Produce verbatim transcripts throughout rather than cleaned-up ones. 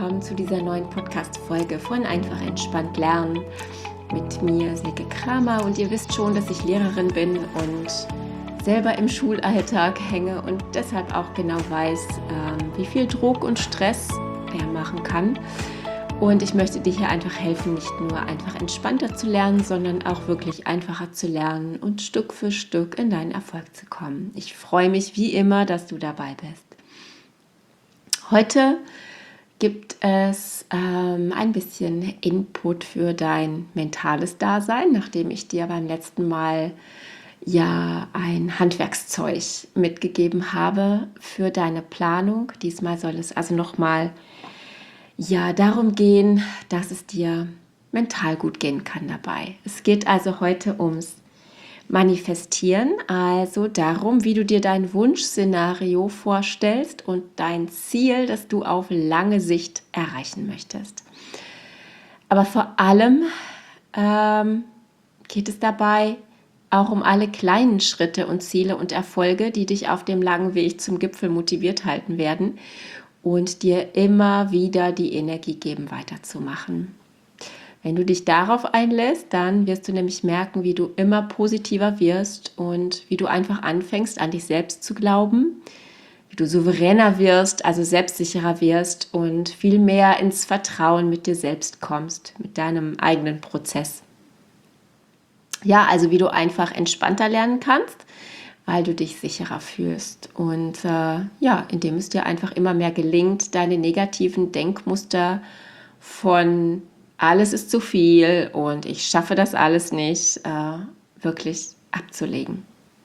willkommen zu dieser neuen Podcast-Folge von Einfach Entspannt Lernen mit mir, Silke Kramer. Und ihr wisst schon, dass ich Lehrerin bin und selber im Schulalltag hänge und deshalb auch genau weiß, wie viel Druck und Stress er machen kann. Und ich möchte dir hier einfach helfen, nicht nur einfach entspannter zu lernen, sondern auch wirklich einfacher zu lernen und Stück für Stück in deinen Erfolg zu kommen. Ich freue mich wie immer, dass du dabei bist. Heute gibt es ähm, ein bisschen Input für dein mentales Dasein, nachdem ich dir beim letzten Mal ja ein Handwerkszeug mitgegeben habe für deine Planung. Diesmal soll es also nochmal ja, darum gehen, dass es dir mental gut gehen kann dabei. Es geht also heute ums Manifestieren, also darum, wie du dir dein Wunschszenario vorstellst und dein Ziel, das du auf lange Sicht erreichen möchtest. Aber vor allem ähm, geht es dabei auch um alle kleinen Schritte und Ziele und Erfolge, die dich auf dem langen Weg zum Gipfel motiviert halten werden und dir immer wieder die Energie geben, weiterzumachen. Wenn du dich darauf einlässt, dann wirst du nämlich merken, wie du immer positiver wirst und wie du einfach anfängst, an dich selbst zu glauben, wie du souveräner wirst, also selbstsicherer wirst und viel mehr ins Vertrauen mit dir selbst kommst, mit deinem eigenen Prozess. Ja, also wie du einfach entspannter lernen kannst, weil du dich sicherer fühlst und äh, ja, indem es dir einfach immer mehr gelingt, deine negativen Denkmuster von alles ist zu viel und ich schaffe das alles nicht, äh, wirklich abzulegen.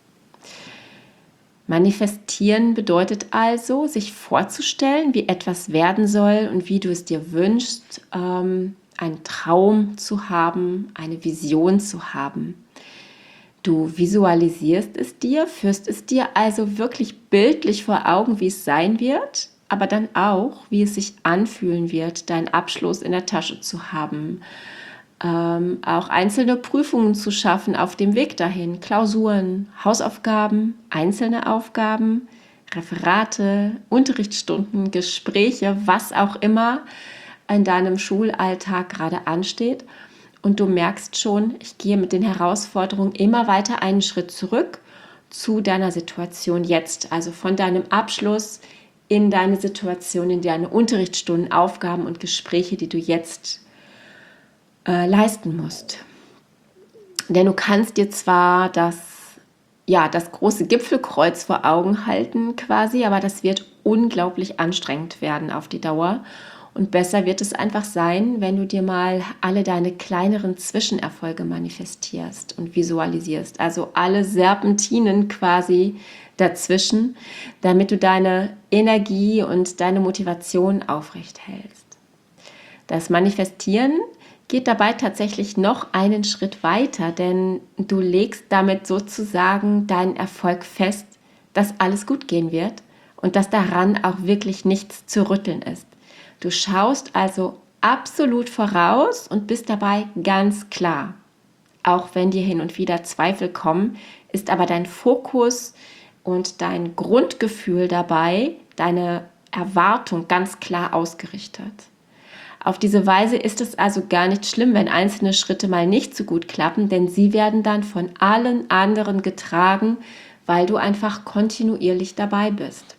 Manifestieren bedeutet also, sich vorzustellen, wie etwas werden soll und wie du es dir wünschst, ähm, einen Traum zu haben, eine Vision zu haben. Du visualisierst es dir, führst es dir also wirklich bildlich vor Augen, wie es sein wird, aber dann auch, wie es sich anfühlen wird, deinen Abschluss in der Tasche zu haben, ähm, auch einzelne Prüfungen zu schaffen auf dem Weg dahin, Klausuren, Hausaufgaben, einzelne Aufgaben, Referate, Unterrichtsstunden, Gespräche, was auch immer in deinem Schulalltag gerade ansteht. Und du merkst schon, ich gehe mit den Herausforderungen immer weiter einen Schritt zurück zu deiner Situation jetzt, also von deinem Abschluss in deine Situation, in deine Unterrichtsstunden, Aufgaben und Gespräche, die du jetzt äh, leisten musst. Denn du kannst dir zwar das, ja, das große Gipfelkreuz vor Augen halten quasi, aber das wird unglaublich anstrengend werden auf die Dauer. Und besser wird es einfach sein, wenn du dir mal alle deine kleineren Zwischenerfolge manifestierst und visualisierst. Also alle Serpentinen quasi dazwischen, damit du deine Energie und deine Motivation aufrecht hältst. Das Manifestieren geht dabei tatsächlich noch einen Schritt weiter, denn du legst damit sozusagen deinen Erfolg fest, dass alles gut gehen wird und dass daran auch wirklich nichts zu rütteln ist. Du schaust also absolut voraus und bist dabei ganz klar. Auch wenn dir hin und wieder Zweifel kommen, ist aber dein Fokus und dein Grundgefühl dabei, deine Erwartung ganz klar ausgerichtet. Auf diese Weise ist es also gar nicht schlimm, wenn einzelne Schritte mal nicht so gut klappen, denn sie werden dann von allen anderen getragen, weil du einfach kontinuierlich dabei bist.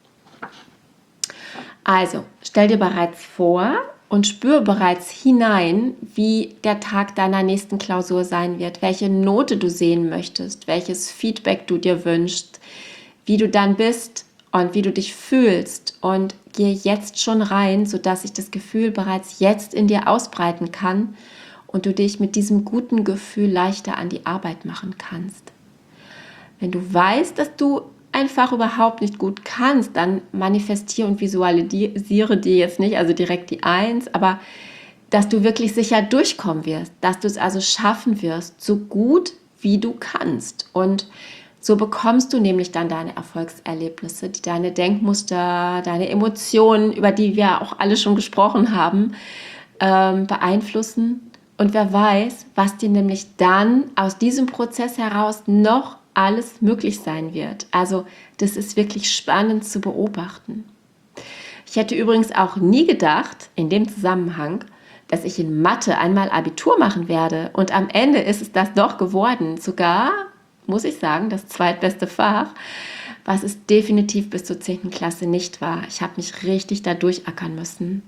Also, stell dir bereits vor und spür bereits hinein, wie der Tag deiner nächsten Klausur sein wird, welche Note du sehen möchtest, welches Feedback du dir wünschst, wie du dann bist und wie du dich fühlst und geh jetzt schon rein, sodass sich das Gefühl bereits jetzt in dir ausbreiten kann und du dich mit diesem guten Gefühl leichter an die Arbeit machen kannst. Wenn du weißt, dass du einfach überhaupt nicht gut kannst, dann manifestiere und visualisiere dir jetzt nicht, also direkt die Eins, aber dass du wirklich sicher durchkommen wirst, dass du es also schaffen wirst, so gut wie du kannst. Und so bekommst du nämlich dann deine Erfolgserlebnisse, die deine Denkmuster, deine Emotionen, über die wir auch alle schon gesprochen haben, ähm, beeinflussen. Und wer weiß, was dir nämlich dann aus diesem Prozess heraus noch alles möglich sein wird. Also das ist wirklich spannend zu beobachten. Ich hätte übrigens auch nie gedacht, in dem Zusammenhang, dass ich in Mathe einmal Abitur machen werde. Und am Ende ist es das doch geworden. Sogar, muss ich sagen, das zweitbeste Fach, was es definitiv bis zur zehnten Klasse nicht war. Ich habe mich richtig da durchackern müssen.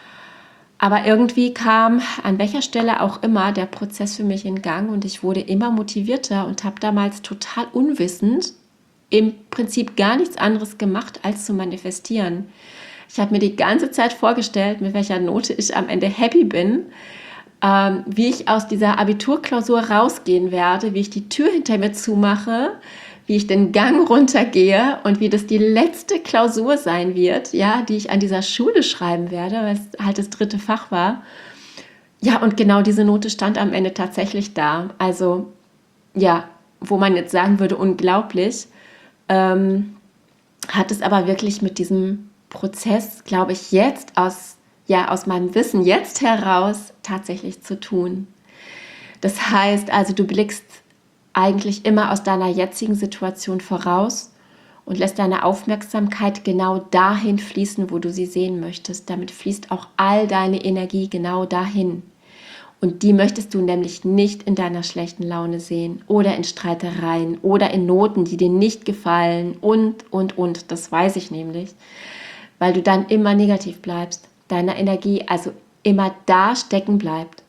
Aber irgendwie kam, an welcher Stelle auch immer, der Prozess für mich in Gang und ich wurde immer motivierter und habe damals total unwissend im Prinzip gar nichts anderes gemacht, als zu manifestieren. Ich habe mir die ganze Zeit vorgestellt, mit welcher Note ich am Ende happy bin, ähm, wie ich aus dieser Abiturklausur rausgehen werde, wie ich die Tür hinter mir zumache, wie ich den Gang runtergehe und wie das die letzte Klausur sein wird, ja, die ich an dieser Schule schreiben werde, weil es halt das dritte Fach war. Ja, und genau diese Note stand am Ende tatsächlich da. Also, ja, wo man jetzt sagen würde, unglaublich, ähm, hat es aber wirklich mit diesem Prozess, glaube ich, jetzt aus, ja, aus meinem Wissen jetzt heraus tatsächlich zu tun. Das heißt also, du blickst eigentlich immer aus deiner jetzigen Situation voraus und lässt deine Aufmerksamkeit genau dahin fließen, wo du sie sehen möchtest. Damit fließt auch all deine Energie genau dahin. Und die möchtest du nämlich nicht in deiner schlechten Laune sehen oder in Streitereien oder in Noten, die dir nicht gefallen und, und, und. Das weiß ich nämlich, weil du dann immer negativ bleibst, deine Energie also immer da stecken bleibt.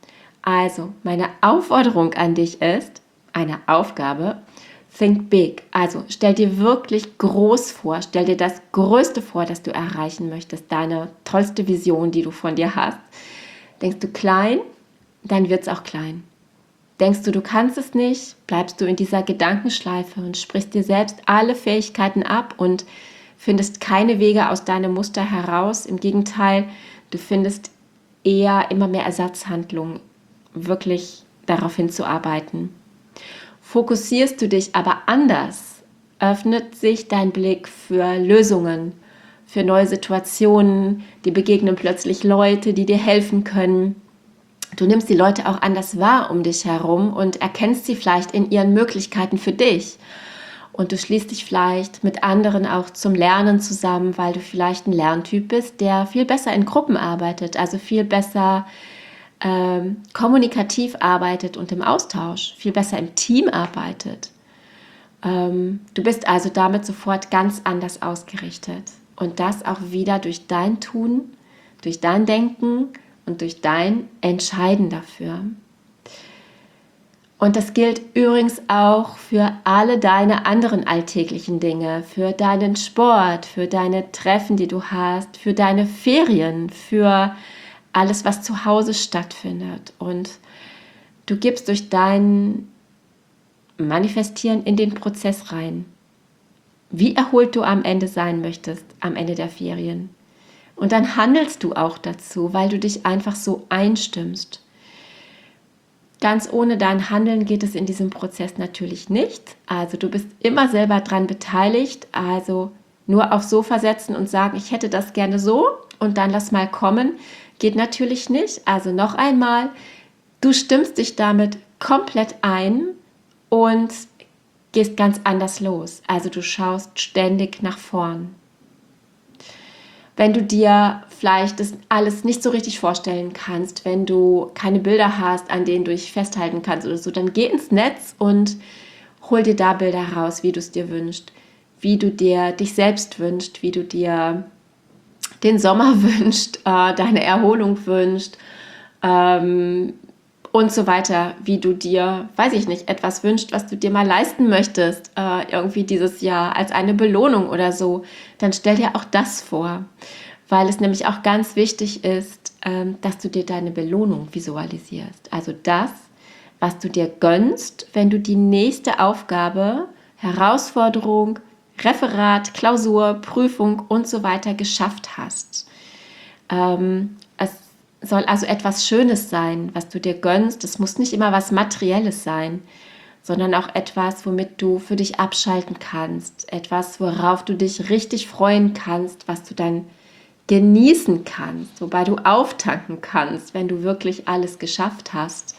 Also, meine Aufforderung an dich ist, eine Aufgabe, think big. Also, stell dir wirklich groß vor, stell dir das Größte vor, das du erreichen möchtest, deine tollste Vision, die du von dir hast. Denkst du klein, dann wird es auch klein. Denkst du, du kannst es nicht, bleibst du in dieser Gedankenschleife und sprichst dir selbst alle Fähigkeiten ab und findest keine Wege aus deinem Muster heraus. Im Gegenteil, du findest eher immer mehr Ersatzhandlungen, wirklich darauf hinzuarbeiten. Fokussierst du dich aber anders, öffnet sich dein Blick für Lösungen, für neue Situationen, die begegnen plötzlich Leute, die dir helfen können. Du nimmst die Leute auch anders wahr um dich herum und erkennst sie vielleicht in ihren Möglichkeiten für dich. Und du schließt dich vielleicht mit anderen auch zum Lernen zusammen, weil du vielleicht ein Lerntyp bist, der viel besser in Gruppen arbeitet, also viel besser ähm, kommunikativ arbeitet und im Austausch, viel besser im Team arbeitet. Ähm, du bist also damit sofort ganz anders ausgerichtet. Und das auch wieder durch dein Tun, durch dein Denken und durch dein Entscheiden dafür. Und das gilt übrigens auch für alle deine anderen alltäglichen Dinge, für deinen Sport, für deine Treffen, die du hast, für deine Ferien, für alles, was zu Hause stattfindet. Und du gibst durch dein Manifestieren in den Prozess rein, wie erholt du am Ende sein möchtest, am Ende der Ferien. Und dann handelst du auch dazu, weil du dich einfach so einstimmst. Ganz ohne dein Handeln geht es in diesem Prozess natürlich nicht. Also du bist immer selber dran beteiligt. Also nur aufs Sofa setzen und sagen, ich hätte das gerne so und dann lass mal kommen, geht natürlich nicht. Also noch einmal, du stimmst dich damit komplett ein und gehst ganz anders los. Also du schaust ständig nach vorn. Wenn du dir vielleicht das alles nicht so richtig vorstellen kannst, wenn du keine Bilder hast, an denen du dich festhalten kannst oder so, dann geh ins Netz und hol dir da Bilder raus, wie du es dir wünschst, wie du dir dich selbst wünschst, wie du dir den Sommer wünschst, äh, deine Erholung wünschst ähm, und so weiter, wie du dir, weiß ich nicht, etwas wünschst, was du dir mal leisten möchtest, äh, irgendwie dieses Jahr als eine Belohnung oder so, dann stell dir auch das vor. Weil es nämlich auch ganz wichtig ist, ähm, dass du dir deine Belohnung visualisierst. Also das, was du dir gönnst, wenn du die nächste Aufgabe, Herausforderung, Referat, Klausur, Prüfung und so weiter geschafft hast. Ähm, es soll also etwas Schönes sein, was du dir gönnst. Es muss nicht immer was Materielles sein, sondern auch etwas, womit du für dich abschalten kannst. Etwas, worauf du dich richtig freuen kannst, was du dann genießen kannst, wobei du auftanken kannst, wenn du wirklich alles geschafft hast.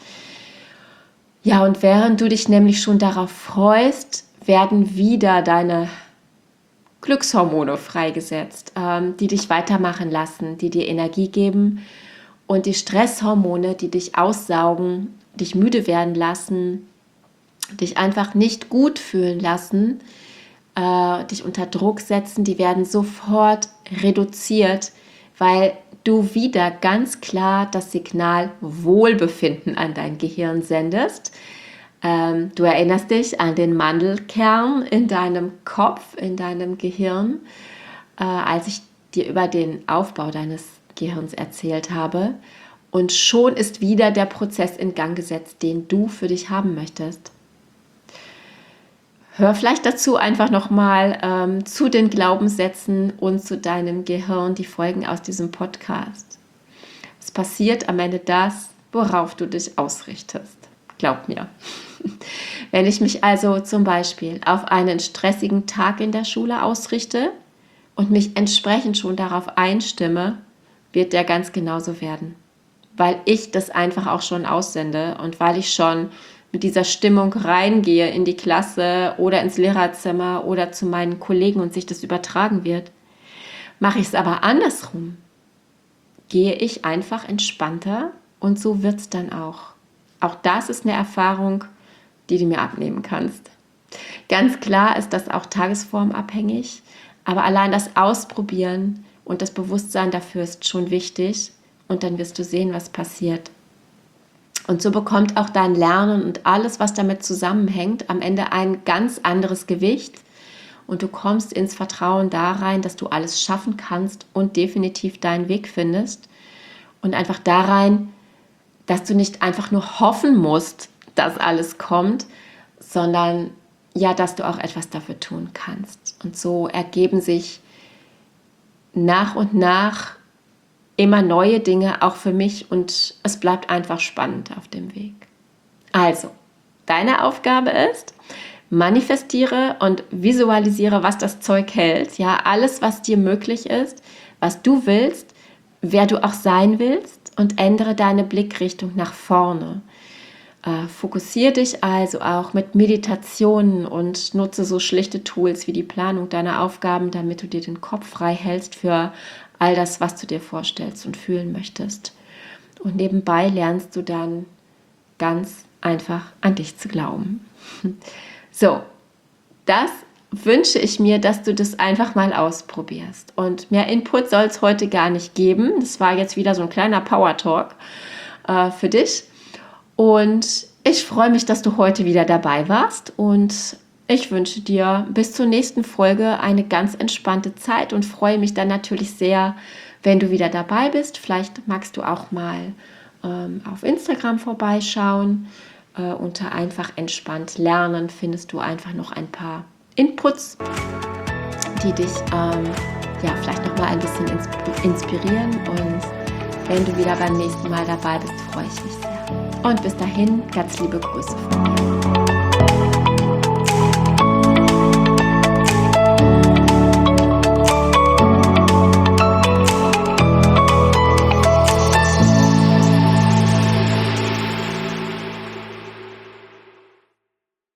Ja, und während du dich nämlich schon darauf freust, werden wieder deine Glückshormone freigesetzt, ähm, die dich weitermachen lassen, die dir Energie geben, und die Stresshormone, die dich aussaugen, dich müde werden lassen, dich einfach nicht gut fühlen lassen, äh, dich unter Druck setzen, die werden sofort reduziert, weil du wieder ganz klar das Signal Wohlbefinden an dein Gehirn sendest. Ähm, du erinnerst dich an den Mandelkern in deinem Kopf, in deinem Gehirn, äh, als ich dir über den Aufbau deines Gehirns erzählt habe. Und schon ist wieder der Prozess in Gang gesetzt, den du für dich haben möchtest. Hör vielleicht dazu einfach nochmal ähm, zu den Glaubenssätzen und zu deinem Gehirn die Folgen aus diesem Podcast. Es passiert am Ende das, worauf du dich ausrichtest. Glaub mir. Wenn ich mich also zum Beispiel auf einen stressigen Tag in der Schule ausrichte und mich entsprechend schon darauf einstimme, wird der ganz genauso werden. Weil ich das einfach auch schon aussende und weil ich schon mit dieser Stimmung reingehe in die Klasse oder ins Lehrerzimmer oder zu meinen Kollegen und sich das übertragen wird. Mache ich es aber andersrum, gehe ich einfach entspannter und so wird es dann auch. Auch das ist eine Erfahrung, die du mir abnehmen kannst. Ganz klar ist das auch tagesformabhängig, aber allein das Ausprobieren und das Bewusstsein dafür ist schon wichtig und dann wirst du sehen, was passiert. Und so bekommt auch dein Lernen und alles, was damit zusammenhängt, am Ende ein ganz anderes Gewicht. Und du kommst ins Vertrauen da rein, dass du alles schaffen kannst und definitiv deinen Weg findest. Und einfach da rein, dass du nicht einfach nur hoffen musst, dass alles kommt, sondern ja, dass du auch etwas dafür tun kannst. Und so ergeben sich nach und nach immer neue Dinge, auch für mich, und es bleibt einfach spannend auf dem Weg. Also, deine Aufgabe ist, manifestiere und visualisiere, was das Zeug hält. Ja, alles, was dir möglich ist, was du willst, wer du auch sein willst, und ändere deine Blickrichtung nach vorne. Äh, fokussiere dich also auch mit Meditationen und nutze so schlichte Tools wie die Planung deiner Aufgaben, damit du dir den Kopf frei hältst für all das, was du dir vorstellst und fühlen möchtest. Und nebenbei lernst du dann ganz einfach an dich zu glauben. So, das wünsche ich mir, dass du das einfach mal ausprobierst. Und mehr Input soll es heute gar nicht geben. Das war jetzt wieder so ein kleiner Power-Talk äh, für dich. Und ich freue mich, dass du heute wieder dabei warst. Und ich wünsche dir bis zur nächsten Folge eine ganz entspannte Zeit und freue mich dann natürlich sehr, wenn du wieder dabei bist. Vielleicht magst du auch mal ähm, auf Instagram vorbeischauen. Äh, unter einfach entspannt lernen findest du einfach noch ein paar Inputs, die dich ähm, ja, vielleicht noch mal ein bisschen insp- inspirieren. Und wenn du wieder beim nächsten Mal dabei bist, freue ich mich sehr. Und bis dahin, ganz liebe Grüße von mir.